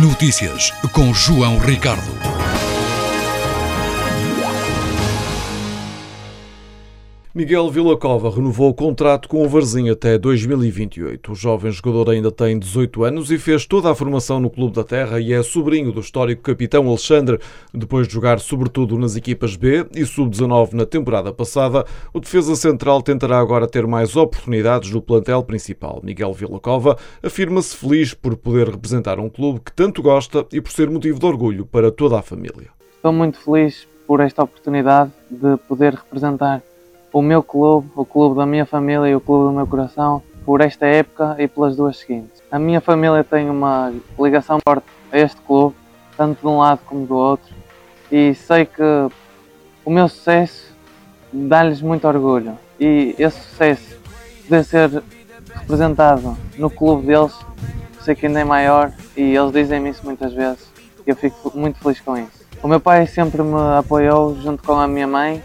Notícias com João Ricardo. Miguel Villa-Cova renovou o contrato com o Varzim até 2028. O jovem jogador ainda tem 18 anos e fez toda a formação no Clube da Terra e é sobrinho do histórico capitão Alexandre. Depois de jogar sobretudo nas equipas B e Sub-19 na temporada passada, o defesa central tentará agora ter mais oportunidades no plantel principal. Miguel Villa-Cova afirma-se feliz por poder representar um clube que tanto gosta e por ser motivo de orgulho para toda a família. Estou muito feliz por esta oportunidade de poder representar o meu clube, o clube da minha família e o clube do meu coração, por esta época e pelas duas seguintes. A minha família tem uma ligação forte a este clube, tanto de um lado como do outro, e sei que o meu sucesso dá-lhes muito orgulho. E esse sucesso, poder ser representado no clube deles, sei que ainda é maior e eles dizem-me isso muitas vezes e eu fico muito feliz com isso. O meu pai sempre me apoiou junto com a minha mãe,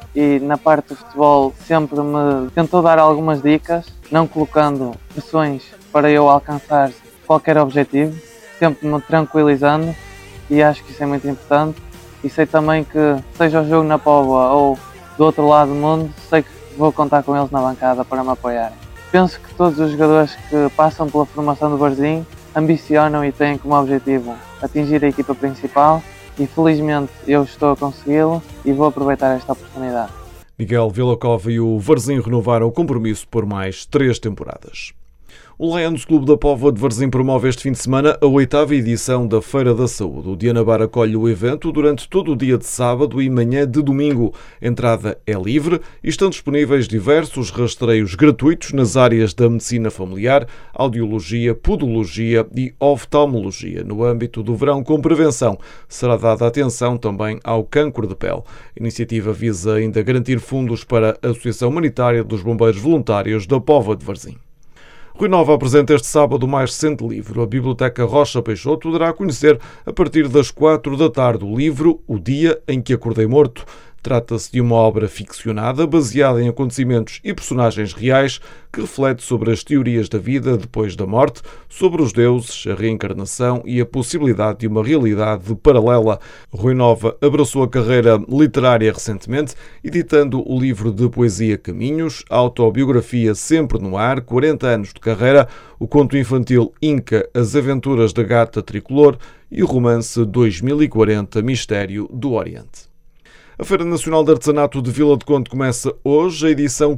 e na parte do futebol sempre me tentou dar algumas dicas, não colocando pressões para eu alcançar qualquer objetivo, sempre me tranquilizando, e acho que isso é muito importante. E sei também que, seja o jogo na Póvoa ou do outro lado do mundo, sei que vou contar com eles na bancada para me apoiarem. Penso que todos os jogadores que passam pela formação do Varzim ambicionam e têm como objetivo atingir a equipa principal, e felizmente eu estou a consegui-lo e vou aproveitar esta oportunidade. Miguel Villa-Cova e o Varzim renovaram o compromisso por mais 3 temporadas. O Lions Clube da Póvoa de Varzim promove este fim de semana a 8ª edição da Feira da Saúde. O Dianabar acolhe o evento durante todo o dia de sábado e manhã de domingo. A entrada é livre e estão disponíveis diversos rastreios gratuitos nas áreas da medicina familiar, audiologia, podologia e oftalmologia. No âmbito do verão com prevenção, será dada atenção também ao cancro de pele. A iniciativa visa ainda garantir fundos para a Associação Humanitária dos Bombeiros Voluntários da Póvoa de Varzim. Rui Nova apresenta este sábado o mais recente livro. A Biblioteca Rocha Peixoto dará a conhecer, a partir das 4 da tarde, o livro O Dia em que Acordei Morto. Trata-se de uma obra ficcionada, baseada em acontecimentos e personagens reais, que reflete sobre as teorias da vida depois da morte, sobre os deuses, a reencarnação e a possibilidade de uma realidade paralela. Rui Nova abraçou a carreira literária recentemente, editando o livro de poesia Caminhos, a autobiografia Sempre no Ar, 40 anos de carreira, o conto infantil Inca, As Aventuras da Gata Tricolor e o romance 2040, Mistério do Oriente. A Feira Nacional de Artesanato de Vila de Conde começa hoje. A edição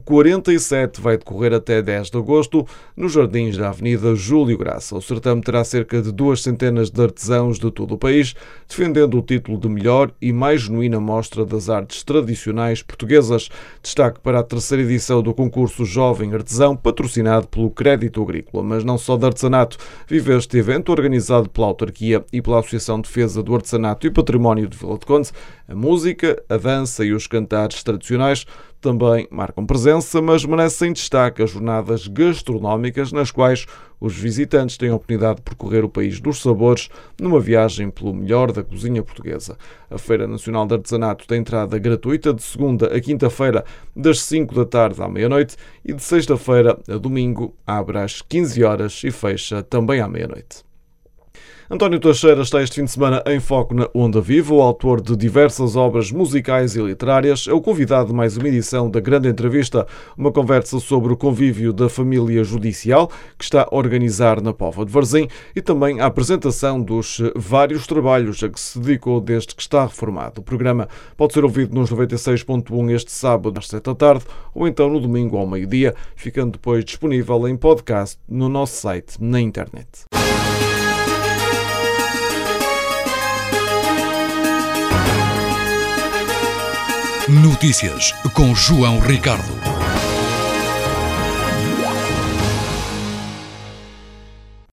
47 vai decorrer até 10 de agosto nos jardins da Avenida Júlio Graça. O certame terá cerca de 200 de artesãos de todo o país, defendendo o título de melhor e mais genuína mostra das artes tradicionais portuguesas. Destaque para a 3ª edição do concurso Jovem Artesão, patrocinado pelo Crédito Agrícola. Mas não só de artesanato vive este evento, organizado pela autarquia e pela Associação de Defesa do Artesanato e Património de Vila de Conde. A música, a dança e os cantares tradicionais também marcam presença, mas merecem destaque as jornadas gastronómicas, nas quais os visitantes têm a oportunidade de percorrer o país dos sabores numa viagem pelo melhor da cozinha portuguesa. A Feira Nacional de Artesanato tem entrada gratuita de segunda a quinta-feira, das 5 da tarde à meia-noite, e de sexta-feira a domingo abre às 15 horas e fecha também à meia-noite. António Teixeira está este fim de semana em foco na Onda Viva. O autor de diversas obras musicais e literárias é o convidado de mais uma edição da Grande Entrevista, uma conversa sobre o convívio da família judicial que está a organizar na Póvoa de Varzim e também a apresentação dos vários trabalhos a que se dedicou desde que está reformado. O programa pode ser ouvido nos 96.1 este sábado às 7 da tarde ou então no domingo ao meio-dia, ficando depois disponível em podcast no nosso site na internet. Notícias com João Ricardo.